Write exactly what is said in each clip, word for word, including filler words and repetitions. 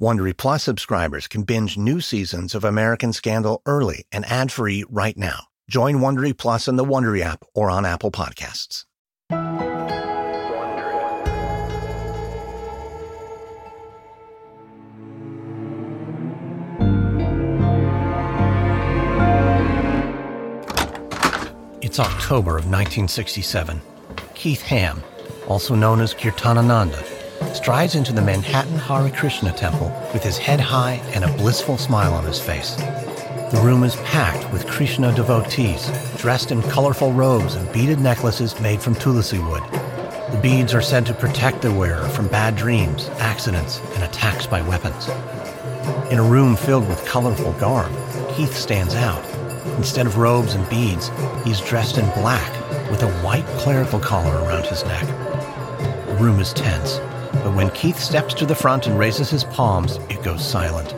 Wondery Plus subscribers can binge new seasons of American Scandal early and ad-free right now. Join Wondery Plus in the Wondery app or on Apple Podcasts. It's October of nineteen sixty-seven. Keith Ham, also known as Kirtanananda, strides into the Manhattan Hare Krishna temple with his head high and a blissful smile on his face. The room is packed with Krishna devotees, dressed in colorful robes and beaded necklaces made from tulsi wood. The beads are said to protect the wearer from bad dreams, accidents, and attacks by weapons. In a room filled with colorful garb, Keith stands out. Instead of robes and beads, he's dressed in black with a white clerical collar around his neck. The room is tense, but when Keith steps to the front and raises his palms, it goes silent.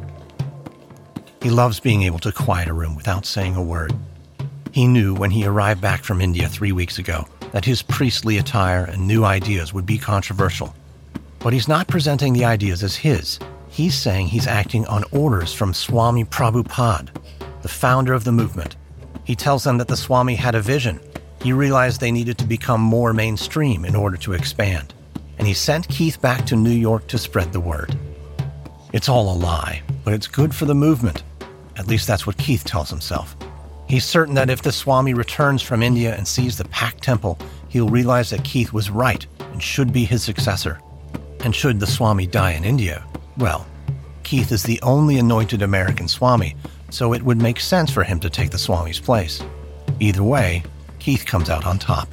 He loves being able to quiet a room without saying a word. He knew when he arrived back from India three weeks ago that his priestly attire and new ideas would be controversial. But he's not presenting the ideas as his. He's saying he's acting on orders from Swami Prabhupada, the founder of the movement. He tells them that the Swami had a vision. He realized they needed to become more mainstream in order to expand. And he sent Keith back to New York to spread the word. It's all a lie, but it's good for the movement. At least that's what Keith tells himself. He's certain that if the Swami returns from India and sees the packed temple, he'll realize that Keith was right and should be his successor. And should the Swami die in India, well, Keith is the only anointed American Swami, so it would make sense for him to take the Swami's place. Either way, Keith comes out on top.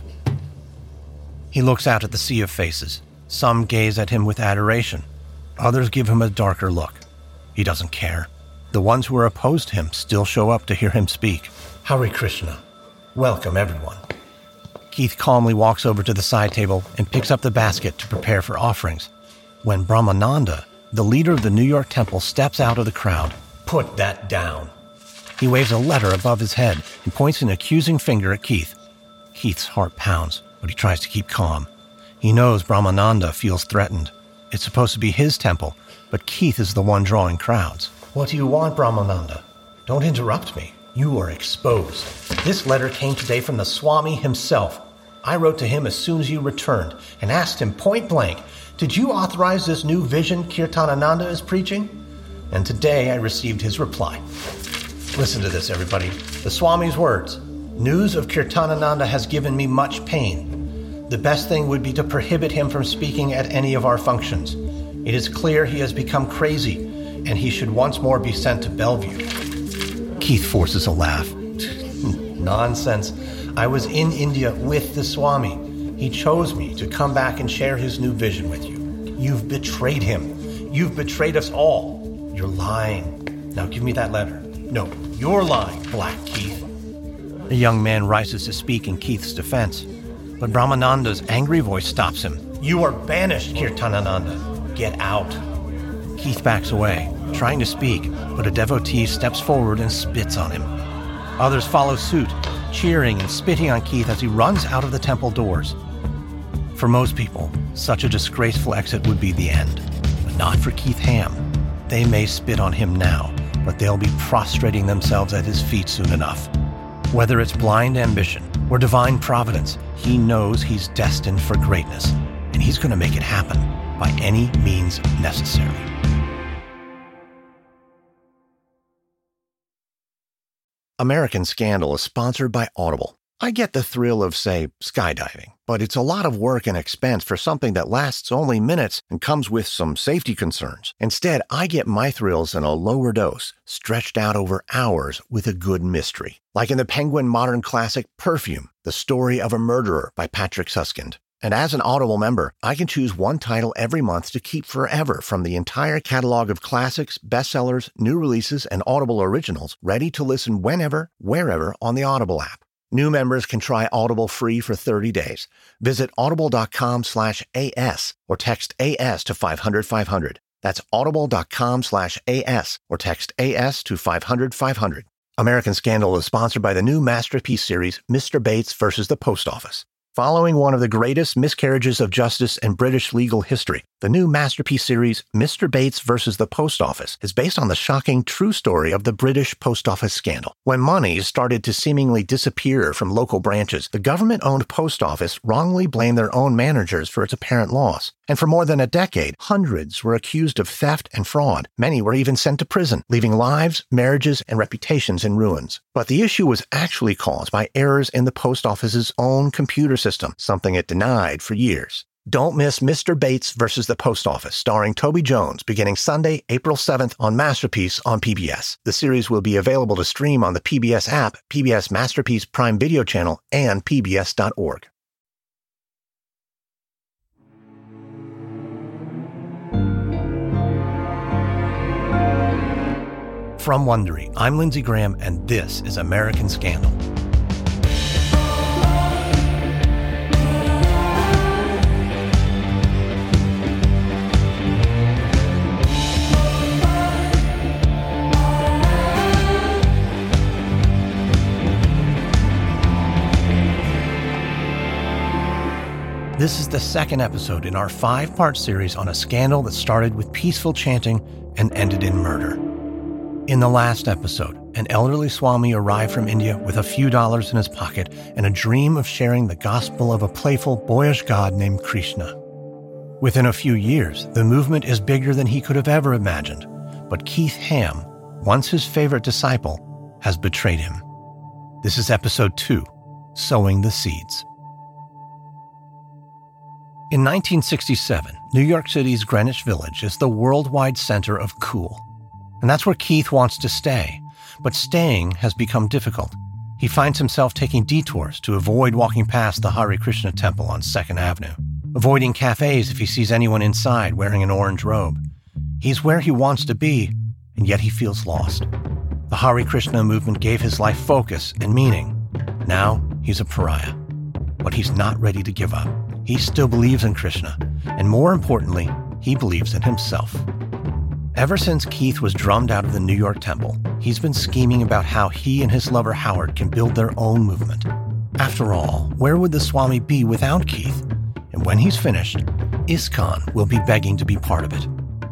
He looks out at the sea of faces. Some gaze at him with adoration. Others give him a darker look. He doesn't care. The ones who are opposed to him still show up to hear him speak. Hare Krishna. Welcome, everyone. Keith calmly walks over to the side table and picks up the basket to prepare for offerings. When Brahmananda, the leader of the New York temple, steps out of the crowd, put that down. He waves a letter above his head and points an accusing finger at Keith. Keith's heart pounds, but he tries to keep calm. He knows Brahmananda feels threatened. It's supposed to be his temple, but Keith is the one drawing crowds. What do you want, Brahmananda? Don't interrupt me. You are exposed. This letter came today from the Swami himself. I wrote to him as soon as you returned and asked him point blank, did you authorize this new vision Kirtanananda is preaching? And today I received his reply. Listen to this, everybody. The Swami's words. News of Kirtanananda has given me much pain. The best thing would be to prohibit him from speaking at any of our functions. It is clear he has become crazy, and he should once more be sent to Bellevue. Keith forces a laugh. Nonsense. I was in India with the Swami. He chose me to come back and share his new vision with you. You've betrayed him. You've betrayed us all. You're lying. Now give me that letter. No, you're lying, Black Keith. The young man rises to speak in Keith's defense. But Brahmananda's angry voice stops him. You are banished, Kirtanananda. Get out. Keith backs away, trying to speak, but a devotee steps forward and spits on him. Others follow suit, cheering and spitting on Keith as he runs out of the temple doors. For most people, such a disgraceful exit would be the end, but not for Keith Ham. They may spit on him now, but they'll be prostrating themselves at his feet soon enough. Whether it's blind ambition or divine providence, he knows he's destined for greatness, and he's going to make it happen by any means necessary. American Scandal is sponsored by Audible. I get the thrill of, say, skydiving, but it's a lot of work and expense for something that lasts only minutes and comes with some safety concerns. Instead, I get my thrills in a lower dose, stretched out over hours with a good mystery. Like in the Penguin modern classic Perfume, The Story of a Murderer by Patrick Suskind. And as an Audible member, I can choose one title every month to keep forever from the entire catalog of classics, bestsellers, new releases, and Audible originals, ready to listen whenever, wherever on the Audible app. New members can try Audible free for thirty days. Visit audible.com slash AS or text A S to five hundred five hundred. That's audible.com slash AS or text A S to five hundred five hundred. American Scandal is sponsored by the new Masterpiece series, Mister Bates versus the Post Office. Following one of the greatest miscarriages of justice in British legal history, The new masterpiece series, Mister Bates versus the Post Office, is based on the shocking true story of the British post office scandal. When money started to seemingly disappear from local branches, the government-owned post office wrongly blamed their own managers for its apparent loss. And for more than a decade, hundreds were accused of theft and fraud. Many were even sent to prison, leaving lives, marriages, and reputations in ruins. But the issue was actually caused by errors in the post office's own computer system, something it denied for years. Don't miss Mister Bates versus the Post Office, starring Toby Jones, beginning Sunday, April seventh on Masterpiece on P B S. The series will be available to stream on the P B S app, P B S Masterpiece Prime Video channel, and P B S dot org. From Wondery, I'm Lindsey Graham, and this is American Scandal. This is the second episode in our five-part series on a scandal that started with peaceful chanting and ended in murder. In the last episode, an elderly Swami arrived from India with a few dollars in his pocket and a dream of sharing the gospel of a playful, boyish god named Krishna. Within a few years, the movement is bigger than he could have ever imagined, but Keith Ham, once his favorite disciple, has betrayed him. This is episode two, Sowing the Seeds. In nineteen sixty-seven, New York City's Greenwich Village is the worldwide center of cool. And that's where Keith wants to stay. But staying has become difficult. He finds himself taking detours to avoid walking past the Hare Krishna temple on second Avenue, avoiding cafes if he sees anyone inside wearing an orange robe. He's where he wants to be, and yet he feels lost. The Hare Krishna movement gave his life focus and meaning. Now he's a pariah. But he's not ready to give up. He still believes in Krishna, and more importantly, he believes in himself. Ever since Keith was drummed out of the New York temple, he's been scheming about how he and his lover Howard can build their own movement. After all, where would the Swami be without Keith? And when he's finished, ISKCON will be begging to be part of it.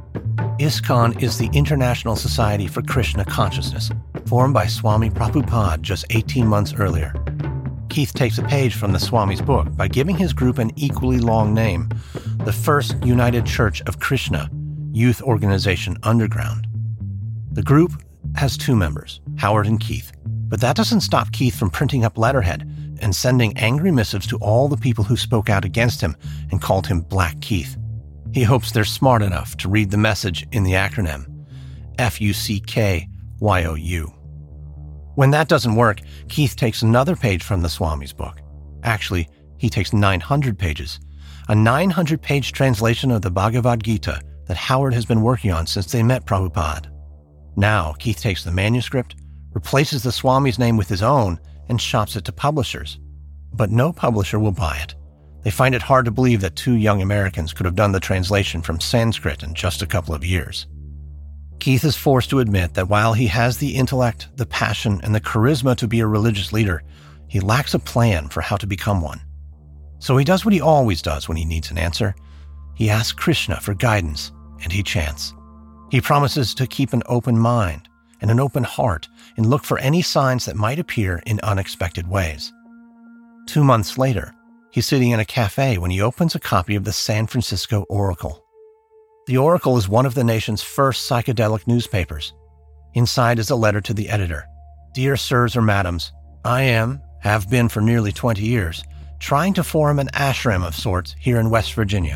ISKCON is the International Society for Krishna Consciousness, formed by Swami Prabhupada just eighteen months earlier. Keith takes a page from the Swami's book by giving his group an equally long name, the First United Church of Krishna, Youth Organization Underground. The group has two members, Howard and Keith, but that doesn't stop Keith from printing up letterhead and sending angry missives to all the people who spoke out against him and called him Black Keith. He hopes they're smart enough to read the message in the acronym, F U C K Y O U. When that doesn't work, Keith takes another page from the Swami's book. Actually, he takes nine hundred pages, a nine hundred page translation of the Bhagavad Gita that Howard has been working on since they met Prabhupada. Now, Keith takes the manuscript, replaces the Swami's name with his own, and shops it to publishers. But no publisher will buy it. They find it hard to believe that two young Americans could have done the translation from Sanskrit in just a couple of years. Keith is forced to admit that while he has the intellect, the passion, and the charisma to be a religious leader, he lacks a plan for how to become one. So he does what he always does when he needs an answer. He asks Krishna for guidance, and he chants. He promises to keep an open mind and an open heart and look for any signs that might appear in unexpected ways. Two months later, he's sitting in a cafe when he opens a copy of the San Francisco Oracle. The Oracle is one of the nation's first psychedelic newspapers. Inside is a letter to the editor. Dear sirs or madams, I am, have been for nearly twenty years, trying to form an ashram of sorts here in West Virginia.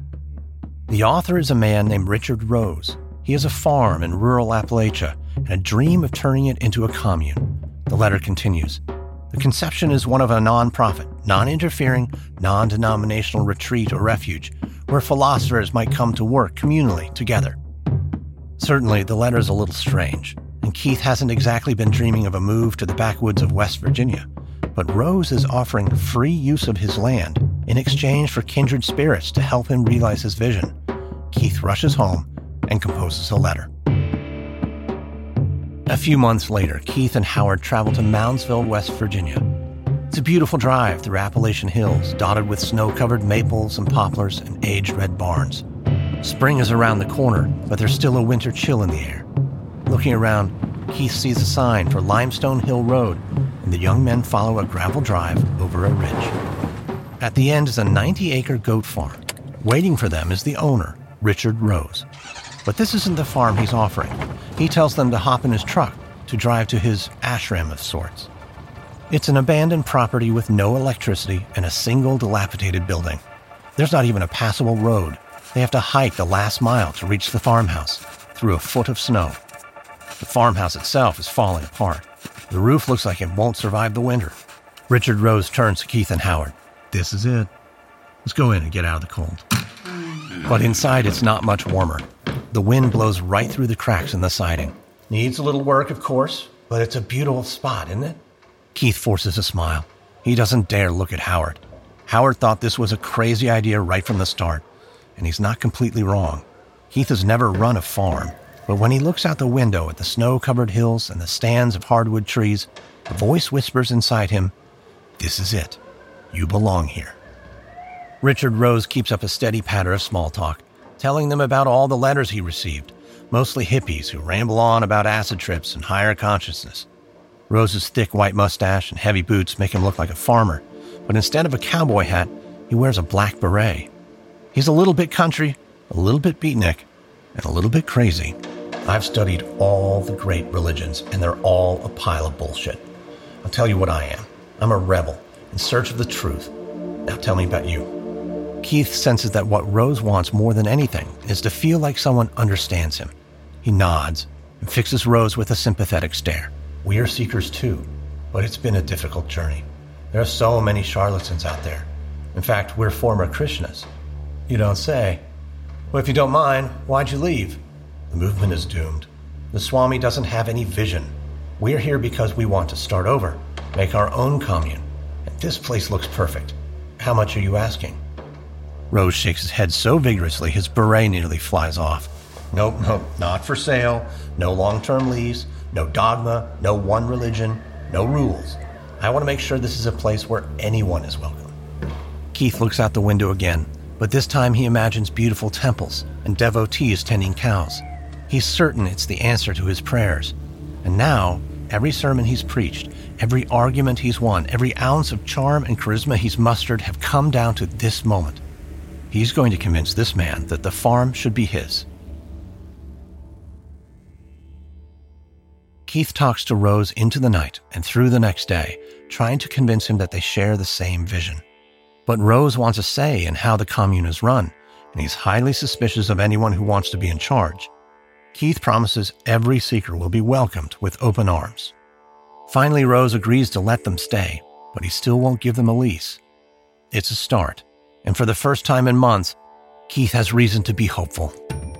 The author is a man named Richard Rose. He has a farm in rural Appalachia and a dream of turning it into a commune. The letter continues. The conception is one of a non-profit, non-interfering, non-denominational retreat or refuge where philosophers might come to work communally together. Certainly, the letter is a little strange, and Keith hasn't exactly been dreaming of a move to the backwoods of West Virginia, but Rose is offering free use of his land in exchange for kindred spirits to help him realize his vision. Keith rushes home and composes a letter. A few months later, Keith and Howard travel to Moundsville, West Virginia. It's a beautiful drive through Appalachian hills, dotted with snow-covered maples and poplars and aged red barns. Spring is around the corner, but there's still a winter chill in the air. Looking around, Keith sees a sign for Limestone Hill Road, and the young men follow a gravel drive over a ridge. At the end is a ninety-acre goat farm. Waiting for them is the owner, Richard Rose. But this isn't the farm he's offering. He tells them to hop in his truck to drive to his ashram of sorts. It's an abandoned property with no electricity and a single dilapidated building. There's not even a passable road. They have to hike the last mile to reach the farmhouse through a foot of snow. The farmhouse itself is falling apart. The roof looks like it won't survive the winter. Richard Rose turns to Keith and Howard. This is it. Let's go in and get out of the cold. But inside it's not much warmer. The wind blows right through the cracks in the siding. Needs a little work, of course, but it's a beautiful spot, isn't it? Keith forces a smile. He doesn't dare look at Howard. Howard thought this was a crazy idea right from the start, and he's not completely wrong. Keith has never run a farm, but when he looks out the window at the snow-covered hills and the stands of hardwood trees, a voice whispers inside him, "This is it. You belong here." Richard Rose keeps up a steady patter of small talk, telling them about all the letters he received, mostly hippies who ramble on about acid trips and higher consciousness. Rose's thick white mustache and heavy boots make him look like a farmer, but instead of a cowboy hat, he wears a black beret. He's a little bit country, a little bit beatnik, and a little bit crazy. I've studied all the great religions, and they're all a pile of bullshit. I'll tell you what I am. I'm a rebel, in search of the truth. Now tell me about you. Keith senses that what Rose wants more than anything is to feel like someone understands him. He nods and fixes Rose with a sympathetic stare. We are seekers too, but it's been a difficult journey. There are so many charlatans out there. In fact, we're former Krishnas. You don't say. Well, if you don't mind, why'd you leave? The movement is doomed. The Swami doesn't have any vision. We're here because we want to start over, make our own commune. And this place looks perfect. How much are you asking? Rose shakes his head so vigorously his beret nearly flies off. Nope, nope, not for sale. No long-term lease, no dogma, no one religion, no rules. I want to make sure this is a place where anyone is welcome. Keith looks out the window again, but this time he imagines beautiful temples and devotees tending cows. He's certain it's the answer to his prayers. And now, every sermon he's preached, every argument he's won, every ounce of charm and charisma he's mustered have come down to this moment. He's going to convince this man that the farm should be his. Keith talks to Rose into the night and through the next day, trying to convince him that they share the same vision. But Rose wants a say in how the commune is run, and he's highly suspicious of anyone who wants to be in charge. Keith promises every seeker will be welcomed with open arms. Finally, Rose agrees to let them stay, but he still won't give them a lease. It's a start, and for the first time in months, Keith has reason to be hopeful.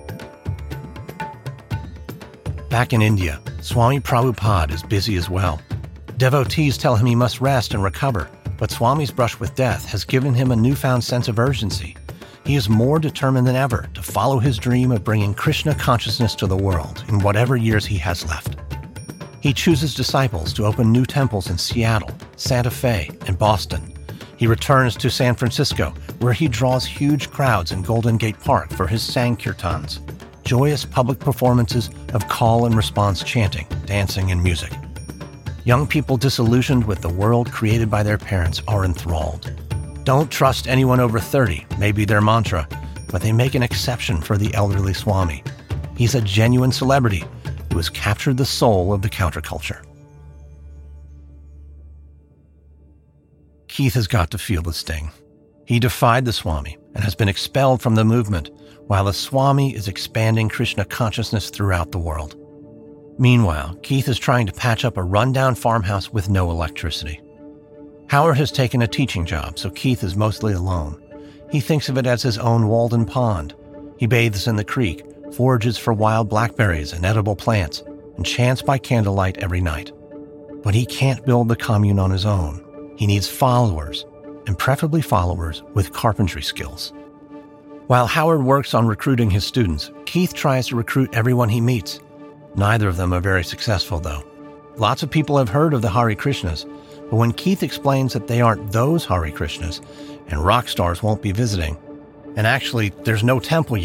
Back in India, Swami Prabhupada is busy as well. Devotees tell him he must rest and recover, but Swami's brush with death has given him a newfound sense of urgency. He is more determined than ever to follow his dream of bringing Krishna consciousness to the world in whatever years he has left. He chooses disciples to open new temples in Seattle, Santa Fe, and Boston. He returns to San Francisco, where he draws huge crowds in Golden Gate Park for his Sankirtans, joyous public performances of call and response chanting, dancing, and music. Young people disillusioned with the world created by their parents are enthralled. Don't trust anyone over thirty, may be their mantra, but they make an exception for the elderly Swami. He's a genuine celebrity who has captured the soul of the counterculture. Keith has got to feel the sting. He defied the Swami and has been expelled from the movement, while the Swami is expanding Krishna consciousness throughout the world. Meanwhile, Keith is trying to patch up a rundown farmhouse with no electricity. Howard has taken a teaching job, so Keith is mostly alone. He thinks of it as his own Walden Pond. He bathes in the creek, forages for wild blackberries and edible plants, and chants by candlelight every night. But he can't build the commune on his own. He needs followers, and preferably followers with carpentry skills. While Howard works on recruiting his students, Keith tries to recruit everyone he meets. Neither of them are very successful, though. Lots of people have heard of the Hare Krishnas, but when Keith explains that they aren't those Hare Krishnas, and rock stars won't be visiting, and actually there's no temple yet,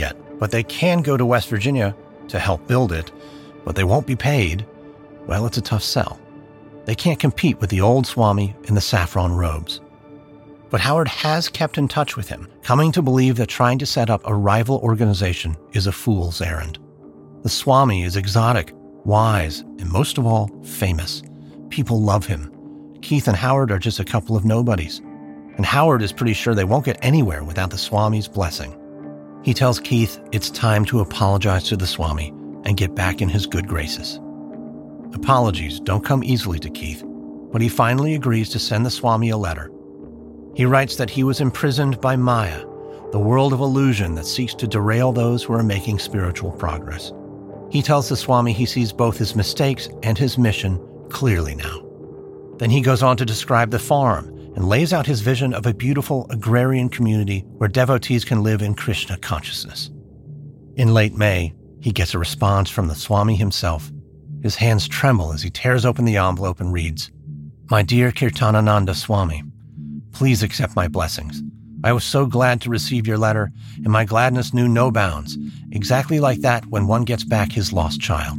but they can go to West Virginia to help build it, but they won't be paid. Well, it's a tough sell. They can't compete with the old Swami in the saffron robes. But Howard has kept in touch with him, coming to believe that trying to set up a rival organization is a fool's errand. The Swami is exotic, wise, and most of all, famous. People love him. Keith and Howard are just a couple of nobodies. And Howard is pretty sure they won't get anywhere without the Swami's blessing. He tells Keith it's time to apologize to the Swami and get back in his good graces. Apologies don't come easily to Keith, but he finally agrees to send the Swami a letter. He writes that he was imprisoned by Maya, the world of illusion that seeks to derail those who are making spiritual progress. He tells the Swami he sees both his mistakes and his mission clearly now. Then he goes on to describe the farm and lays out his vision of a beautiful agrarian community where devotees can live in Krishna consciousness. In late May, he gets a response from the Swami himself. His hands tremble as he tears open the envelope and reads, "My dear Kirtanananda Swami, please accept my blessings. I was so glad to receive your letter, and my gladness knew no bounds, exactly like that when one gets back his lost child."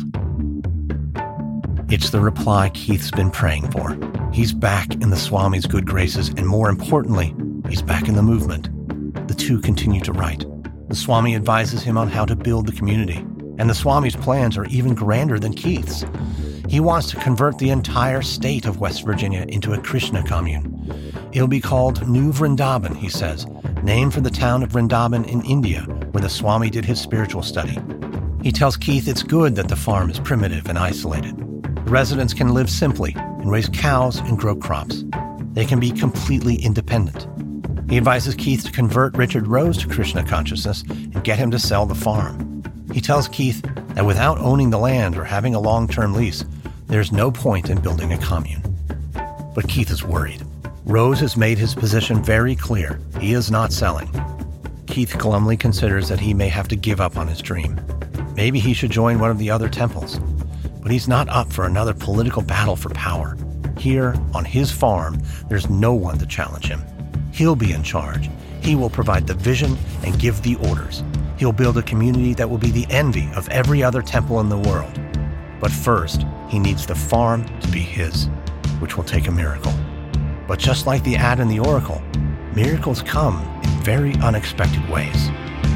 It's the reply Keith's been praying for. He's back in the Swami's good graces, and more importantly, he's back in the movement. The two continue to write. The Swami advises him on how to build the community, and the Swami's plans are even grander than Keith's. He wants to convert the entire state of West Virginia into a Krishna commune. It'll be called New Vrindavan, he says, named for the town of Vrindavan in India, where the Swami did his spiritual study. He tells Keith it's good that the farm is primitive and isolated. The residents can live simply and raise cows and grow crops. They can be completely independent. He advises Keith to convert Richard Rose to Krishna consciousness and get him to sell the farm. He tells Keith that without owning the land or having a long-term lease, there's no point in building a commune. But Keith is worried. Rose has made his position very clear. He is not selling. Keith glumly considers that he may have to give up on his dream. Maybe he should join one of the other temples. But he's not up for another political battle for power. Here, on his farm, there's no one to challenge him. He'll be in charge. He will provide the vision and give the orders. He'll build a community that will be the envy of every other temple in the world. But first, he needs the farm to be his, which will take a miracle. But just like the ad in the Oracle, miracles come in very unexpected ways.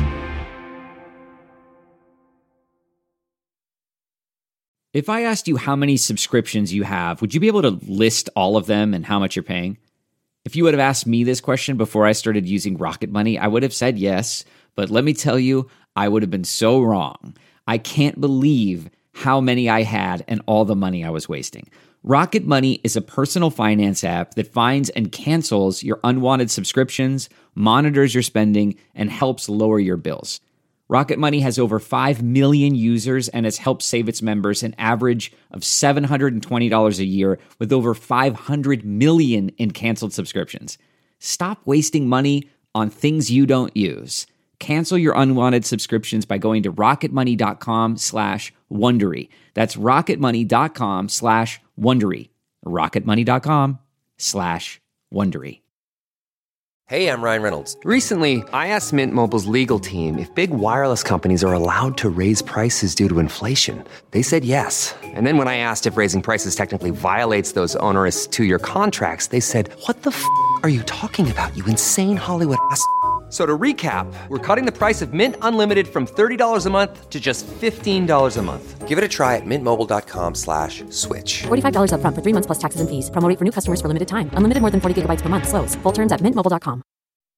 If I asked you how many subscriptions you have, would you be able to list all of them and how much you're paying? If you would have asked me this question before I started using Rocket Money, I would have said yes, but let me tell you, I would have been so wrong. I can't believe how many I had and all the money I was wasting. Rocket Money is a personal finance app that finds and cancels your unwanted subscriptions, monitors your spending, and helps lower your bills. Rocket Money has over five million users and has helped save its members an average of seven hundred twenty dollars a year with over five hundred million in canceled subscriptions. Stop wasting money on things you don't use. Cancel your unwanted subscriptions by going to rocketmoney.com slash Wondery. That's rocketmoney.com slash Wondery. rocketmoney.com slash Wondery. Hey, I'm Ryan Reynolds. Recently, I asked Mint Mobile's legal team if big wireless companies are allowed to raise prices due to inflation. They said yes. And then when I asked if raising prices technically violates those onerous two-year contracts, they said, "What the f*** are you talking about, you insane Hollywood ass f- So to recap, we're cutting the price of Mint Unlimited from thirty dollars a month to just fifteen dollars a month. Give it a try at mintmobile.com slash switch. forty-five dollars up front for three months plus taxes and fees. Promo rate for new customers for limited time. Unlimited more than forty gigabytes per month. Slows full terms at mint mobile dot com.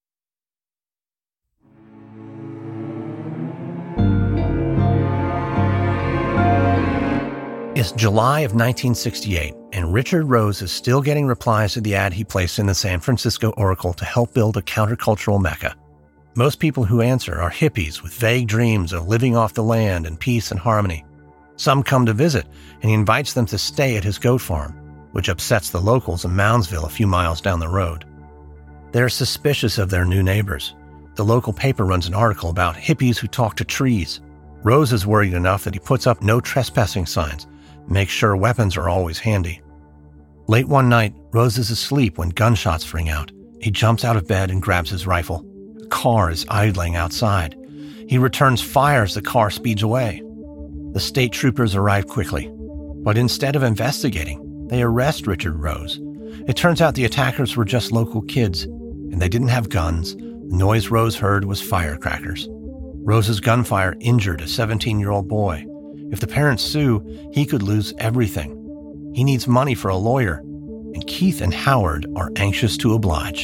It's July of nineteen sixty-eight, and Richard Rose is still getting replies to the ad he placed in the San Francisco Oracle to help build a countercultural mecca. Most people who answer are hippies with vague dreams of living off the land in peace and harmony. Some come to visit, and he invites them to stay at his goat farm, which upsets the locals in Moundsville a few miles down the road. They're suspicious of their new neighbors. The local paper runs an article about hippies who talk to trees. Rose is worried enough that he puts up no trespassing signs, makes sure weapons are always handy. Late one night, Rose is asleep when gunshots ring out. He jumps out of bed and grabs his rifle. A car is idling outside. He returns fire as the car speeds away. The state troopers arrive quickly, but instead of investigating, they arrest Richard Rose. It turns out the attackers were just local kids, and they didn't have guns. The noise Rose heard was firecrackers. Rose's gunfire injured a seventeen-year-old boy. If the parents sue, he could lose everything. He needs money for a lawyer, and Keith and Howard are anxious to oblige.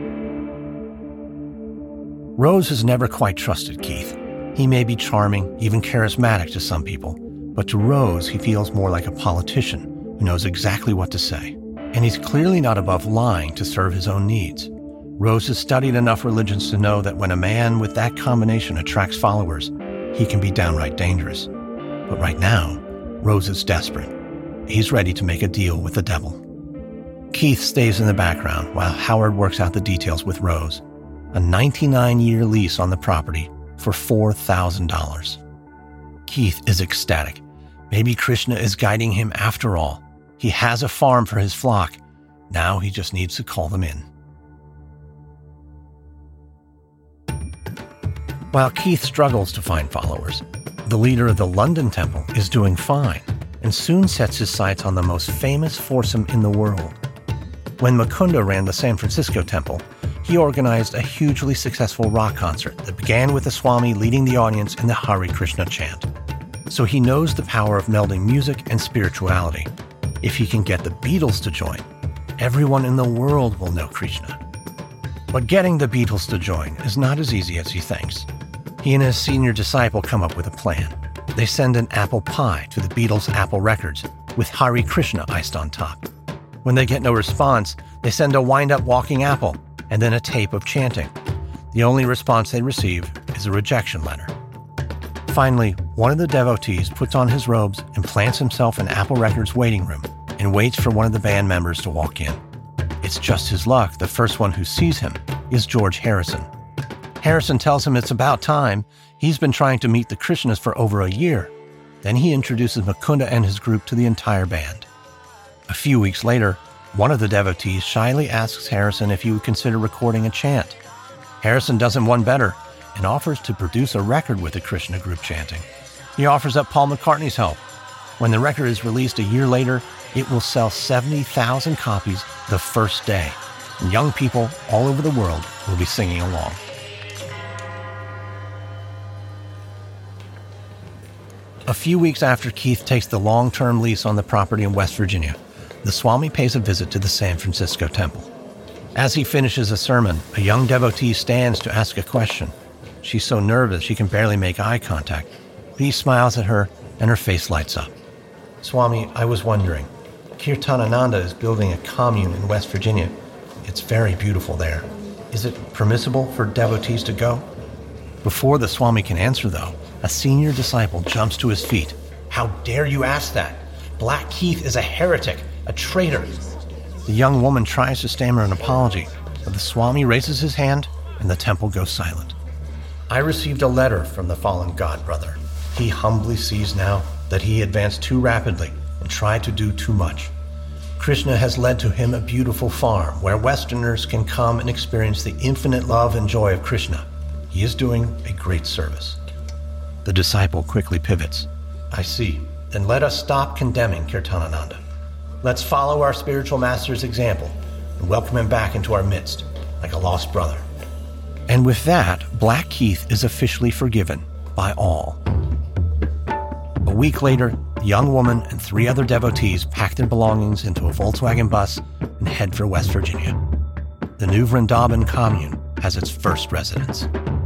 Rose has never quite trusted Keith. He may be charming, even charismatic to some people, but to Rose, he feels more like a politician who knows exactly what to say. And he's clearly not above lying to serve his own needs. Rose has studied enough religions to know that when a man with that combination attracts followers, he can be downright dangerous. But right now, Rose is desperate. He's ready to make a deal with the devil. Keith stays in the background while Howard works out the details with Rose. A ninety-nine-year lease on the property for four thousand dollars. Keith is ecstatic. Maybe Krishna is guiding him after all. He has a farm for his flock. Now he just needs to call them in. While Keith struggles to find followers, the leader of the London Temple is doing fine and soon sets his sights on the most famous foursome in the world. When Mukunda ran the San Francisco Temple, he organized a hugely successful rock concert that began with the Swami leading the audience in the Hare Krishna chant. So he knows the power of melding music and spirituality. If he can get the Beatles to join, everyone in the world will know Krishna. But getting the Beatles to join is not as easy as he thinks. He and his senior disciple come up with a plan. They send an apple pie to the Beatles' Apple Records with Hare Krishna iced on top. When they get no response, they send a wind-up walking apple and then a tape of chanting. The only response they receive is a rejection letter. Finally, one of the devotees puts on his robes and plants himself in Apple Records' waiting room and waits for one of the band members to walk in. It's just his luck the first one who sees him is George Harrison. Harrison tells him it's about time. He's been trying to meet the Krishnas for over a year. Then he introduces Mukunda and his group to the entire band. A few weeks later, one of the devotees shyly asks Harrison if he would consider recording a chant. Harrison does him one better and offers to produce a record with the Krishna group chanting. He offers up Paul McCartney's help. When the record is released a year later, it will sell seventy thousand copies the first day, and young people all over the world will be singing along. A few weeks after Keith takes the long-term lease on the property in West Virginia, the Swami pays a visit to the San Francisco Temple. As he finishes a sermon, a young devotee stands to ask a question. She's so nervous she can barely make eye contact, but he smiles at her and her face lights up. Swami, I was wondering, Kirtanananda is building a commune in West Virginia. It's very beautiful there. Is it permissible for devotees to go? Before the Swami can answer, though, a senior disciple jumps to his feet. How dare you ask that? Black Keith is a heretic, a traitor. The young woman tries to stammer an apology, but the Swami raises his hand and the temple goes silent. I received a letter from the fallen god brother. He humbly sees now that he advanced too rapidly and tried to do too much. Krishna has led to him a beautiful farm where Westerners can come and experience the infinite love and joy of Krishna. He is doing a great service. The disciple quickly pivots. I see. Then let us stop condemning Kirtanananda. Let's follow our spiritual master's example and welcome him back into our midst like a lost brother. And with that, Black Keith is officially forgiven by all. A week later, the young woman and three other devotees pack their belongings into a Volkswagen bus and head for West Virginia. The new Vrindavan commune has its first residents.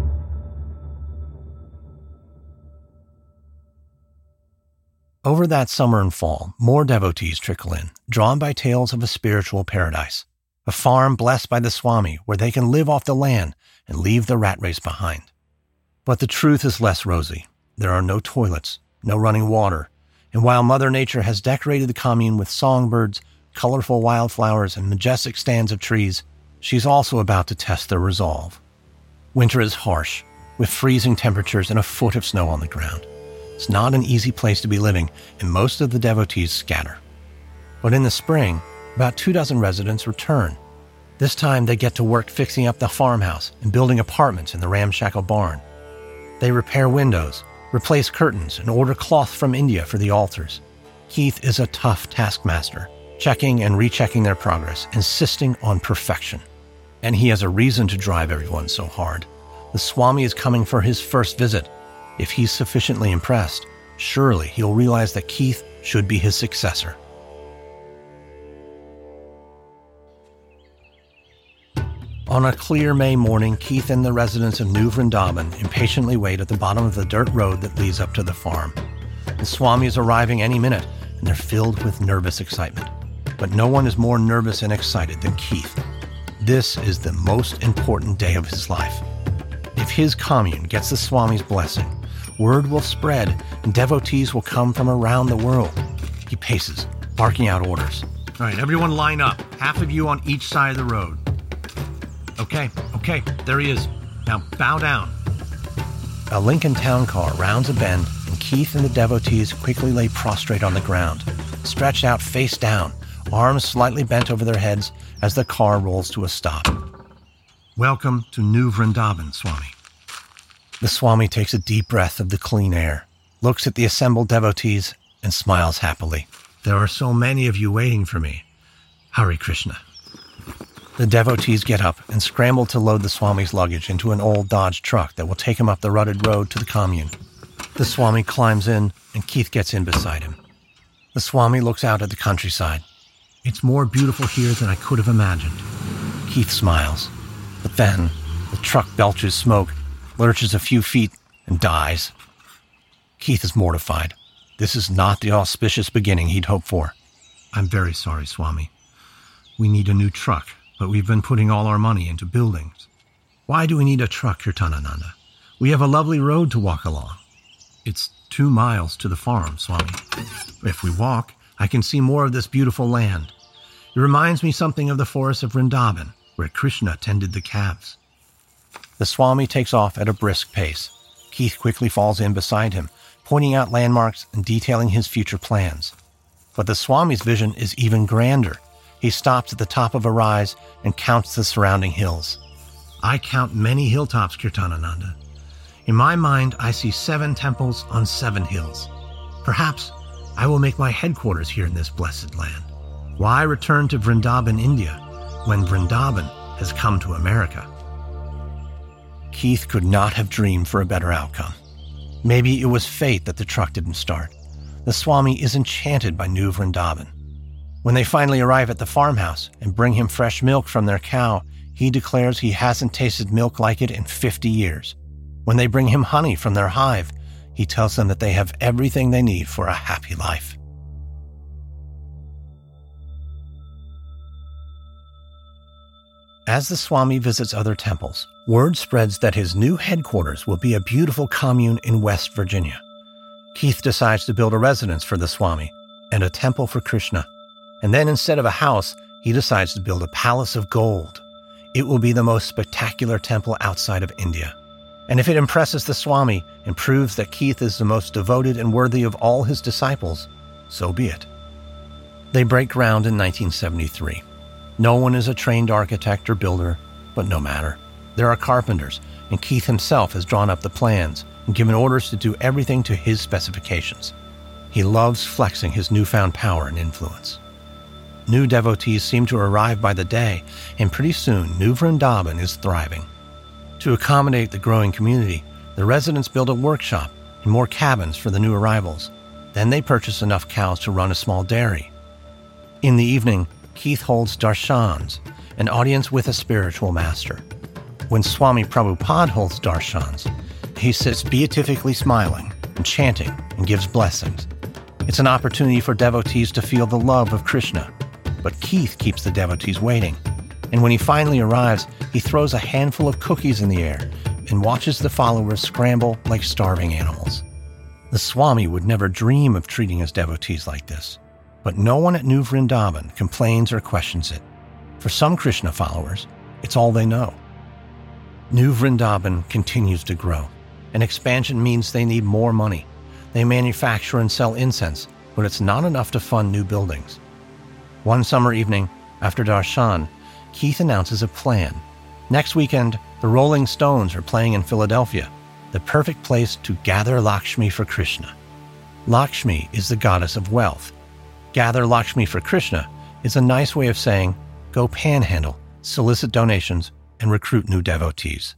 Over that summer and fall, more devotees trickle in, drawn by tales of a spiritual paradise, a farm blessed by the Swami where they can live off the land and leave the rat race behind. But the truth is less rosy. There are no toilets, no running water, and while Mother Nature has decorated the commune with songbirds, colorful wildflowers, and majestic stands of trees, she's also about to test their resolve. Winter is harsh, with freezing temperatures and a foot of snow on the ground. It's not an easy place to be living, and most of the devotees scatter. But in the spring, about two dozen residents return. This time they get to work fixing up the farmhouse and building apartments in the ramshackle barn. They repair windows, replace curtains, and order cloth from India for the altars. Keith is a tough taskmaster, checking and rechecking their progress, insisting on perfection. And he has a reason to drive everyone so hard. The Swami is coming for his first visit. If he's sufficiently impressed, surely he'll realize that Keith should be his successor. On a clear May morning, Keith and the residents of New Vrindaban impatiently wait at the bottom of the dirt road that leads up to the farm. The Swami is arriving any minute, and they're filled with nervous excitement. But no one is more nervous and excited than Keith. This is the most important day of his life. If his commune gets the Swami's blessing, word will spread and devotees will come from around the world. He paces, barking out orders. All right, everyone line up. Half of you on each side of the road. Okay, okay, there he is. Now bow down. A Lincoln town car rounds a bend, and Keith and the devotees quickly lay prostrate on the ground, stretched out face down, arms slightly bent over their heads as the car rolls to a stop. Welcome to New Vrindaban, Swami. The Swami takes a deep breath of the clean air, looks at the assembled devotees, and smiles happily. There are so many of you waiting for me. Hare Krishna. The devotees get up and scramble to load the Swami's luggage into an old Dodge truck that will take him up the rutted road to the commune. The Swami climbs in, and Keith gets in beside him. The Swami looks out at the countryside. It's more beautiful here than I could have imagined. Keith smiles, but then the truck belches smoke, lurches a few feet, and dies. Keith is mortified. This is not the auspicious beginning he'd hoped for. I'm very sorry, Swami. We need a new truck, but we've been putting all our money into buildings. Why do we need a truck, Kirtanananda? We have a lovely road to walk along. It's two miles to the farm, Swami. If we walk, I can see more of this beautiful land. It reminds me something of the forests of Vrindaban, where Krishna tended the calves. The Swami takes off at a brisk pace. Keith quickly falls in beside him, pointing out landmarks and detailing his future plans. But the Swami's vision is even grander. He stops at the top of a rise and counts the surrounding hills. I count many hilltops, Kirtanananda. In my mind, I see seven temples on seven hills. Perhaps I will make my headquarters here in this blessed land. Why return to Vrindaban, India, when Vrindaban has come to America? Keith could not have dreamed for a better outcome. Maybe it was fate that the truck didn't start. The Swami is enchanted by New Vrindaban. When they finally arrive at the farmhouse and bring him fresh milk from their cow, he declares he hasn't tasted milk like it in fifty years. When they bring him honey from their hive, he tells them that they have everything they need for a happy life. As the Swami visits other temples, word spreads that his new headquarters will be a beautiful commune in West Virginia. Keith decides to build a residence for the Swami and a temple for Krishna. And then instead of a house, he decides to build a palace of gold. It will be the most spectacular temple outside of India. And if it impresses the Swami and proves that Keith is the most devoted and worthy of all his disciples, so be it. They break ground in nineteen seventy-three. No one is a trained architect or builder, but no matter. There are carpenters, and Keith himself has drawn up the plans and given orders to do everything to his specifications. He loves flexing his newfound power and influence. New devotees seem to arrive by the day, and pretty soon New Vrindaban is thriving. To accommodate the growing community, the residents build a workshop and more cabins for the new arrivals. Then they purchase enough cows to run a small dairy. In the evening, Keith holds darshans, an audience with a spiritual master. When Swami Prabhupada holds darshans, he sits beatifically smiling and chanting and gives blessings. It's an opportunity for devotees to feel the love of Krishna. But Keith keeps the devotees waiting. And when he finally arrives, he throws a handful of cookies in the air and watches the followers scramble like starving animals. The Swami would never dream of treating his devotees like this. But no one at New Vrindaban complains or questions it. For some Krishna followers, it's all they know. New Vrindaban continues to grow, and expansion means they need more money. They manufacture and sell incense, but it's not enough to fund new buildings. One summer evening, after darshan, Keith announces a plan. Next weekend, the Rolling Stones are playing in Philadelphia. the perfect place to gather Lakshmi for Krishna. Lakshmi is the goddess of wealth. Gather Lakshmi for Krishna is a nice way of saying, go panhandle, solicit donations, and recruit new devotees.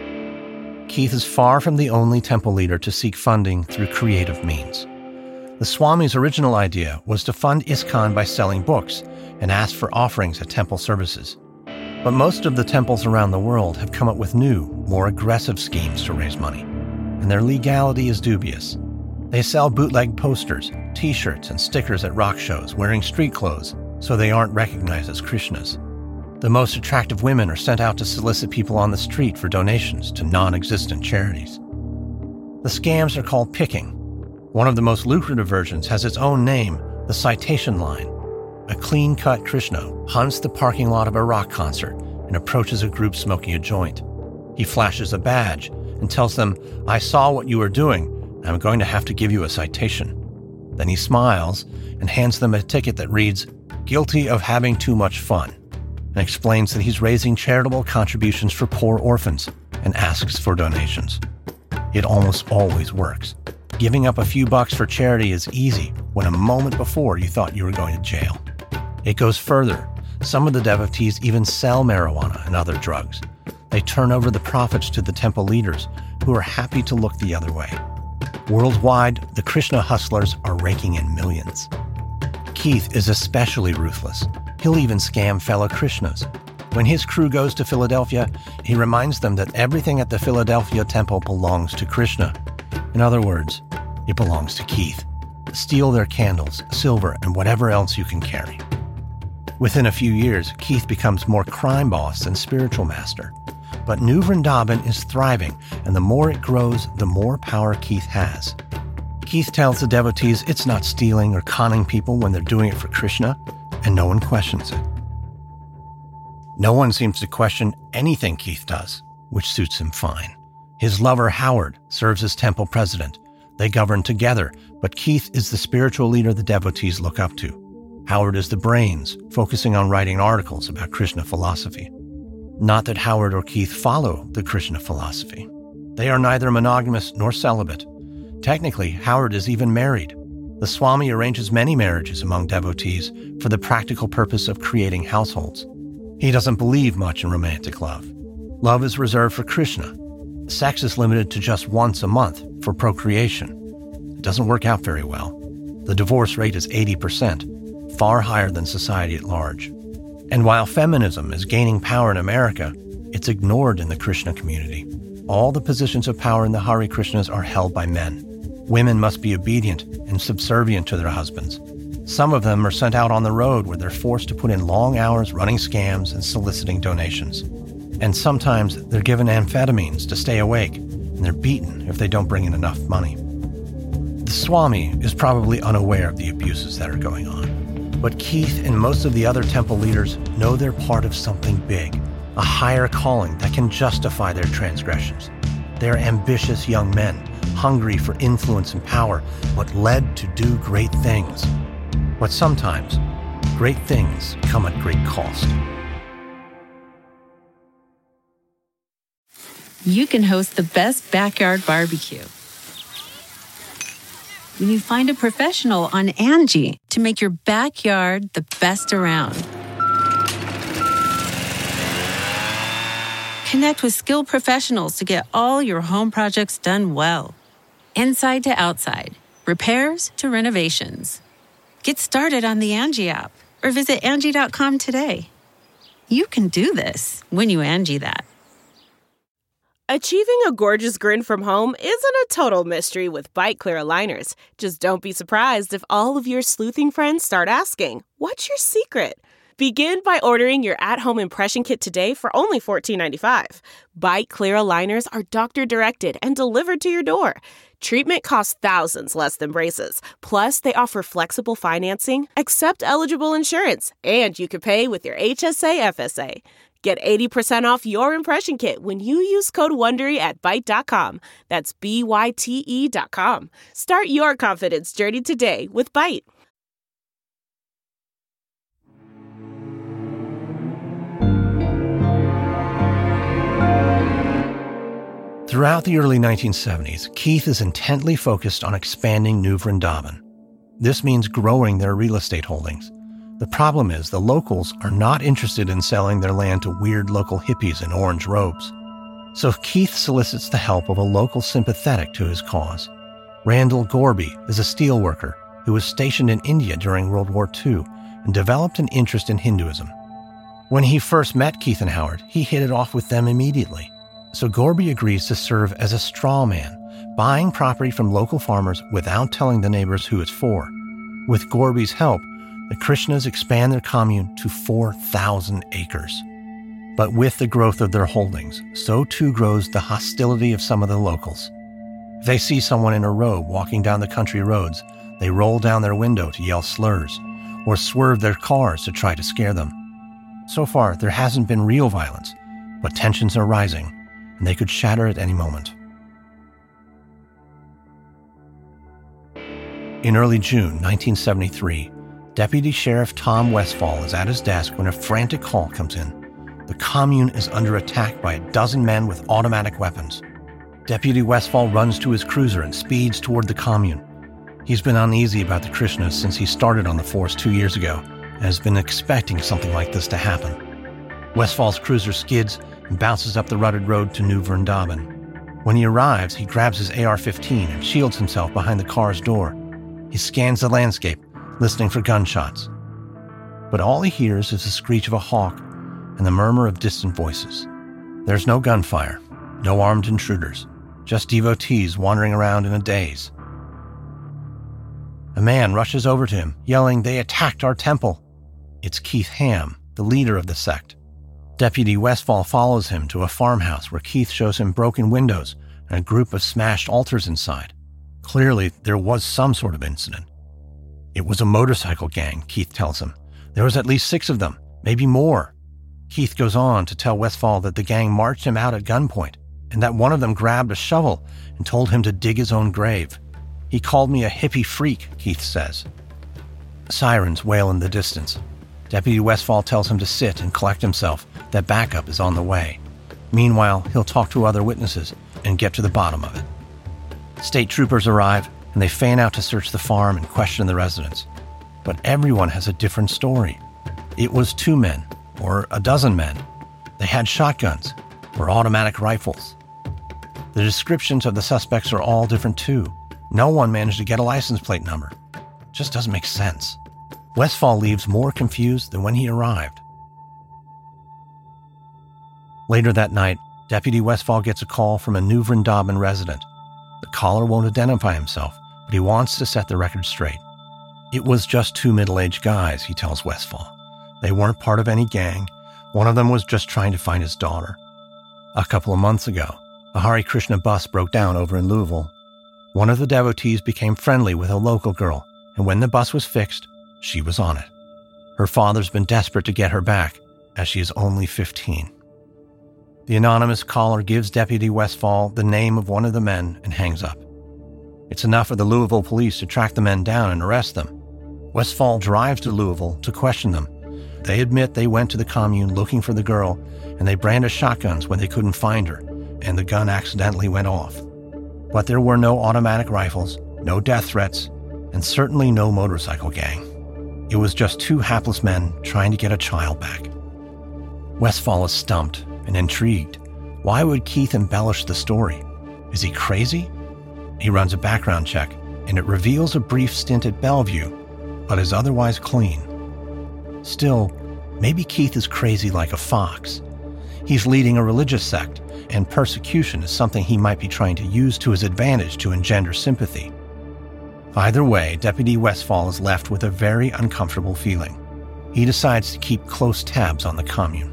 Keith is far from the only temple leader to seek funding through creative means. The Swami's original idea was to fund ISKCON by selling books and ask for offerings at temple services. But most of the temples around the world have come up with new, more aggressive schemes to raise money, and their legality is dubious. They sell bootleg posters, t-shirts, and stickers at rock shows wearing street clothes so they aren't recognized as Krishnas. The most attractive women are sent out to solicit people on the street for donations to non-existent charities. The scams are called picking. One of the most lucrative versions has its own name, the citation line. A clean-cut Krishna hunts the parking lot of a rock concert and approaches a group smoking a joint. He flashes a badge and tells them, I saw what you were doing, and I'm going to have to give you a citation. Then he smiles and hands them a ticket that reads, guilty of having too much fun, and explains that he's raising charitable contributions for poor orphans and asks for donations. It almost always works. Giving up a few bucks for charity is easy when a moment before you thought you were going to jail. It goes further. Some of the devotees even sell marijuana and other drugs. They turn over the profits to the temple leaders, who are happy to look the other way. Worldwide, the Krishna hustlers are raking in millions. Keith is especially ruthless. He'll even scam fellow Krishnas. When his crew goes to Philadelphia, he reminds them that everything at the Philadelphia temple belongs to Krishna. In other words, it belongs to Keith. Steal their candles, silver, and whatever else you can carry. Within a few years, Keith becomes more crime boss than spiritual master. But New Vrindavan is thriving, and the more it grows, the more power Keith has. Keith tells the devotees it's not stealing or conning people when they're doing it for Krishna, and no one questions it. No one seems to question anything Keith does, which suits him fine. His lover, Howard, serves as temple president. They govern together, but Keith is the spiritual leader the devotees look up to. Howard is the brains, focusing on writing articles about Krishna philosophy. Not that Howard or Keith follow the Krishna philosophy. They are neither monogamous nor celibate. Technically, Howard is even married. The Swami arranges many marriages among devotees for the practical purpose of creating households. He doesn't believe much in romantic love. Love is reserved for Krishna. Sex is limited to just once a month for procreation. It doesn't work out very well. The divorce rate is eighty percent, far higher than society at large. And while feminism is gaining power in America, it's ignored in the Krishna community. All the positions of power in the Hare Krishnas are held by men. Women must be obedient and subservient to their husbands. Some of them are sent out on the road where they're forced to put in long hours running scams and soliciting donations. And sometimes they're given amphetamines to stay awake, and they're beaten if they don't bring in enough money. The Swami is probably unaware of the abuses that are going on. But Keith and most of the other temple leaders know they're part of something big, a higher calling that can justify their transgressions. They're ambitious young men, hungry for influence and power, but led to do great things. But sometimes, great things come at great cost. You can host the best backyard barbecue when you find a professional on Angie to make your backyard the best around. Connect with skilled professionals to get all your home projects done well. Inside to outside, repairs to renovations. Get started on the Angie app or visit Angie dot com today. You can do this when you Angie that. Achieving a gorgeous grin from home isn't a total mystery with Byte Clear aligners. Just don't be surprised if all of your sleuthing friends start asking, what's your secret? Begin by ordering your at-home impression kit today for only fourteen ninety-five. Byte Clear aligners are doctor-directed and delivered to your door. Treatment costs thousands less than braces. Plus, they offer flexible financing, accept eligible insurance, and you can pay with your H S A F S A. Get eighty percent off your impression kit when you use code WONDERY at byte dot com. That's B Y T E dot com. Start your confidence journey today with Byte. Throughout the early nineteen seventies, Keith is intently focused on expanding New Vrindavan. This means growing their real estate holdings. The problem is the locals are not interested in selling their land to weird local hippies in orange robes. So Keith solicits the help of a local sympathetic to his cause. Randall Gorby is a steelworker who was stationed in India during World War Two and developed an interest in Hinduism. When he first met Keith and Howard, he hit it off with them immediately. So Gorby agrees to serve as a straw man, buying property from local farmers without telling the neighbors who it's for. With Gorby's help, the Krishnas expand their commune to four thousand acres. But with the growth of their holdings, so too grows the hostility of some of the locals. If they see someone in a robe walking down the country roads, they roll down their window to yell slurs, or swerve their cars to try to scare them. So far, there hasn't been real violence, but tensions are rising, and they could shatter at any moment. In early June nineteen seventy-three, Deputy Sheriff Tom Westfall is at his desk when a frantic call comes in. The commune is under attack by a dozen men with automatic weapons. Deputy Westfall runs to his cruiser and speeds toward the commune. He's been uneasy about the Krishnas since he started on the force two years ago and has been expecting something like this to happen. Westfall's cruiser skids and bounces up the rutted road to New Vrindavan. When he arrives, he grabs his A R fifteen and shields himself behind the car's door. He scans the landscape, listening for gunshots. But all he hears is the screech of a hawk and the murmur of distant voices. There's no gunfire, no armed intruders, just devotees wandering around in a daze. A man rushes over to him, yelling, "They attacked our temple!" It's Keith Ham, the leader of the sect. Deputy Westfall follows him to a farmhouse where Keith shows him broken windows and a group of smashed altars inside. Clearly, there was some sort of incident. It was a motorcycle gang, Keith tells him. There was at least six of them, maybe more. Keith goes on to tell Westfall that the gang marched him out at gunpoint and that one of them grabbed a shovel and told him to dig his own grave. He called me a hippie freak, Keith says. Sirens wail in the distance. Deputy Westfall tells him to sit and collect himself, that backup is on the way. Meanwhile, he'll talk to other witnesses and get to the bottom of it. State troopers arrive, and they fan out to search the farm and question the residents. But everyone has a different story. It was two men, or a dozen men. They had shotguns, or automatic rifles. The descriptions of the suspects are all different too. No one managed to get a license plate number. It just doesn't make sense. Westfall leaves more confused than when he arrived. Later that night, Deputy Westfall gets a call from a New Vrindavan resident. The caller won't identify himself, but he wants to set the record straight. It was just two middle-aged guys, he tells Westfall. They weren't part of any gang. One of them was just trying to find his daughter. A couple of months ago, a Hare Krishna bus broke down over in Louisville. One of the devotees became friendly with a local girl, and when the bus was fixed, she was on it. Her father's been desperate to get her back, as she is only fifteen. The anonymous caller gives Deputy Westfall the name of one of the men and hangs up. It's enough for the Louisville police to track the men down and arrest them. Westfall drives to Louisville to question them. They admit they went to the commune looking for the girl, and they brandished shotguns when they couldn't find her, and the gun accidentally went off. But there were no automatic rifles, no death threats, and certainly no motorcycle gang. It was just two hapless men trying to get a child back. Westfall is stumped and intrigued. Why would Keith embellish the story? Is he crazy? He runs a background check, and it reveals a brief stint at Bellevue, but is otherwise clean. Still, maybe Keith is crazy like a fox. He's leading a religious sect, and persecution is something he might be trying to use to his advantage to engender sympathy. Either way, Deputy Westfall is left with a very uncomfortable feeling. He decides to keep close tabs on the commune.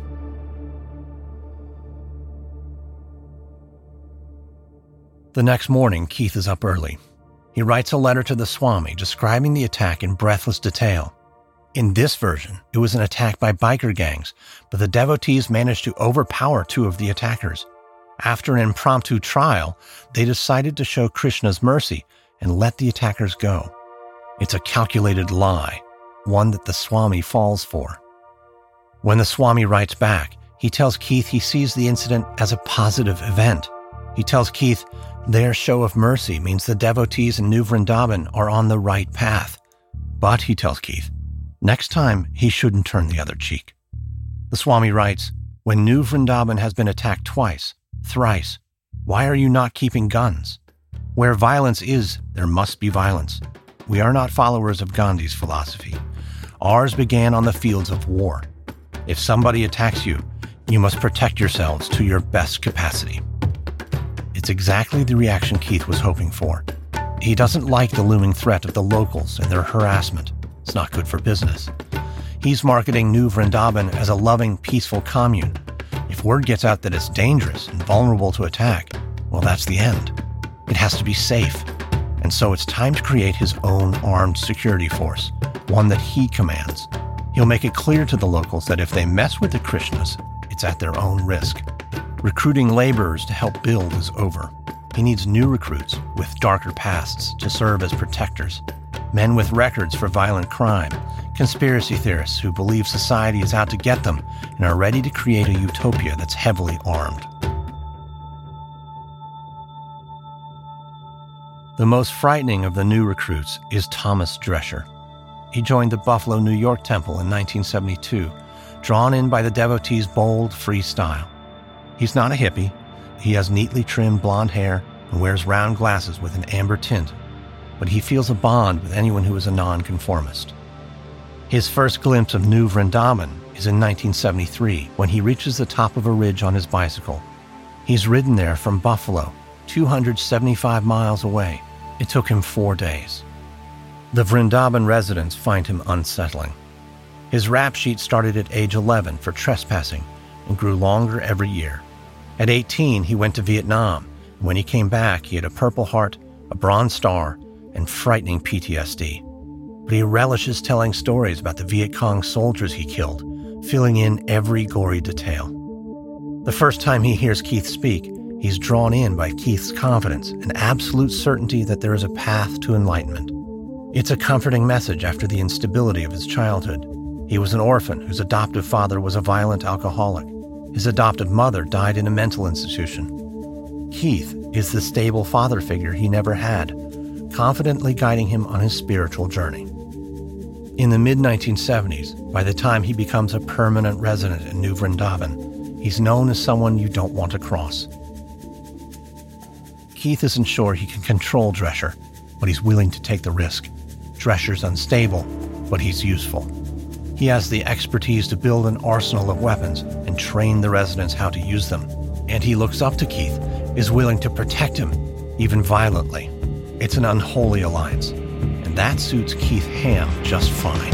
The next morning, Keith is up early. He writes a letter to the Swami describing the attack in breathless detail. In this version, it was an attack by biker gangs, but the devotees managed to overpower two of the attackers. After an impromptu trial, they decided to show Krishna's mercy and let the attackers go. It's a calculated lie, one that the Swami falls for. When the Swami writes back, he tells Keith he sees the incident as a positive event. He tells Keith their show of mercy means the devotees in New Vrindavan are on the right path. But, he tells Keith, next time he shouldn't turn the other cheek. The Swami writes, when New Vrindavan has been attacked twice, thrice, why are you not keeping guns? Where violence is, there must be violence. We are not followers of Gandhi's philosophy. Ours began on the fields of war. If somebody attacks you, you must protect yourselves to your best capacity. It's exactly the reaction Keith was hoping for. He doesn't like the looming threat of the locals and their harassment. It's not good for business. He's marketing New Vrindavan as a loving, peaceful commune. If word gets out that it's dangerous and vulnerable to attack, well, that's the end. It has to be safe. And so it's time to create his own armed security force, one that he commands. He'll make it clear to the locals that if they mess with the Krishnas, it's at their own risk. Recruiting laborers to help build is over. He needs new recruits with darker pasts to serve as protectors. Men with records for violent crime, conspiracy theorists who believe society is out to get them and are ready to create a utopia that's heavily armed. The most frightening of the new recruits is Thomas Drescher. He joined the Buffalo, New York temple in nineteen seventy-two, drawn in by the devotees' bold, free style. He's not a hippie. He has neatly trimmed blonde hair and wears round glasses with an amber tint, but he feels a bond with anyone who is a nonconformist. His first glimpse of New Vrindavan is in nineteen seventy-three, when he reaches the top of a ridge on his bicycle. He's ridden there from Buffalo, two hundred seventy-five miles away. It took him four days. The Vrindavan residents find him unsettling. His rap sheet started at age eleven for trespassing and grew longer every year. At eighteen, he went to Vietnam. When he came back, he had a Purple Heart, a Bronze Star, and frightening P T S D. But he relishes telling stories about the Viet Cong soldiers he killed, filling in every gory detail. The first time he hears Keith speak, he's drawn in by Keith's confidence and absolute certainty that there is a path to enlightenment. It's a comforting message after the instability of his childhood. He was an orphan whose adoptive father was a violent alcoholic. His adoptive mother died in a mental institution. Keith is the stable father figure he never had, confidently guiding him on his spiritual journey. In the mid nineteen seventies, by the time he becomes a permanent resident in New Vrindavan, he's known as someone you don't want to cross. Keith isn't sure he can control Drescher, but he's willing to take the risk. Drescher's unstable, but he's useful. He has the expertise to build an arsenal of weapons and train the residents how to use them. And he looks up to Keith, is willing to protect him, even violently. It's an unholy alliance, and that suits Keith Ham just fine.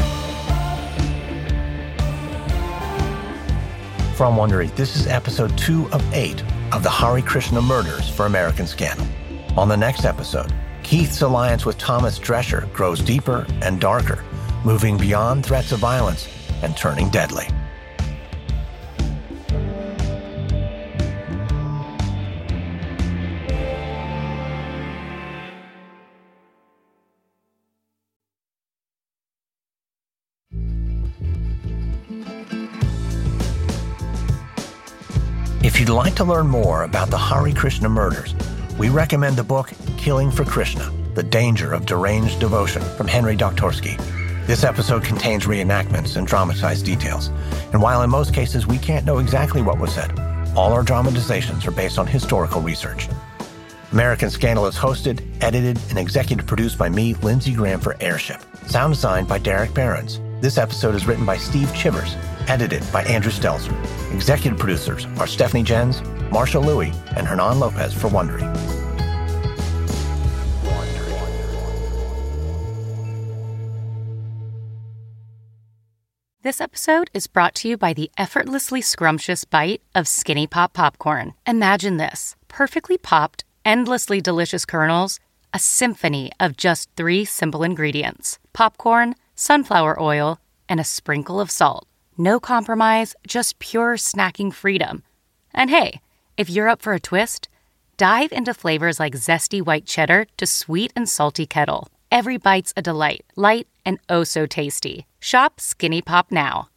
From Wondery, this is episode two of eight of the Hare Krishna Murders for American Scandal. On the next episode, Keith's alliance with Thomas Drescher grows deeper and darker, moving beyond threats of violence and turning deadly. If you'd like to learn more about the Hare Krishna murders, we recommend the book Killing for Krishna, The Danger of Deranged Devotion from Henry Doktorsky. This episode contains reenactments and dramatized details, and while in most cases we can't know exactly what was said, all our dramatizations are based on historical research. American Scandal is hosted, edited, and executive produced by me, Lindsey Graham, for Airship. Sound designed by Derek Behrens. This episode is written by Steve Chivers, edited by Andrew Stelzer. Executive producers are Stephanie Jens, Marshall Louie, and Hernan Lopez for Wondery. This episode is brought to you by the effortlessly scrumptious bite of Skinny Pop Popcorn. Imagine this: perfectly popped, endlessly delicious kernels, a symphony of just three simple ingredients: popcorn, sunflower oil, and a sprinkle of salt. No compromise, just pure snacking freedom. And hey, if you're up for a twist, dive into flavors like zesty white cheddar to sweet and salty kettle. Every bite's a delight, light and oh so tasty. Shop Skinny Pop now.